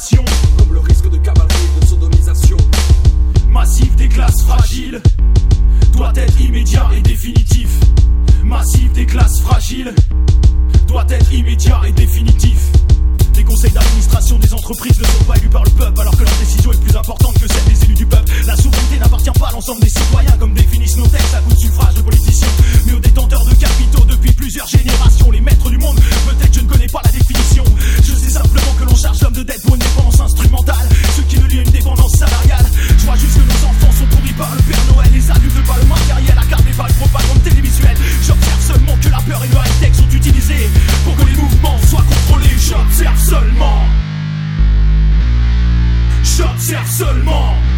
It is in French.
domination, comme le risque de cavalerie et de sodomisation. Massif des classes fragiles doit être immédiat et définitif. Massif des classes fragiles doit être immédiat et définitif. Les conseils d'administration des entreprises ne sont pas élus par le peuple, alors que leur décision est plus importante que celle des élus du peuple. La souveraineté n'appartient pas à l'ensemble des citoyens, comme définissent nos textes à coup de suffrage de politiciens, mais aux détenteurs de capitaux depuis plusieurs générations. Les maîtres du monde, peut-être je ne connais pas la définition. Je sais simplement que l'on charge l'homme de dette pour une dépendance instrumentale, ce qui ne lie à une dépendance salariale. Je vois juste que nos enfants sont pourris par le Père Noël, les adultes par le matériel, accardés par une propagande télévisuelle. J'observe seulement que la peur et le high-tech sont utilisés pour que les mouvements soient contrôlés. J'observe seulement.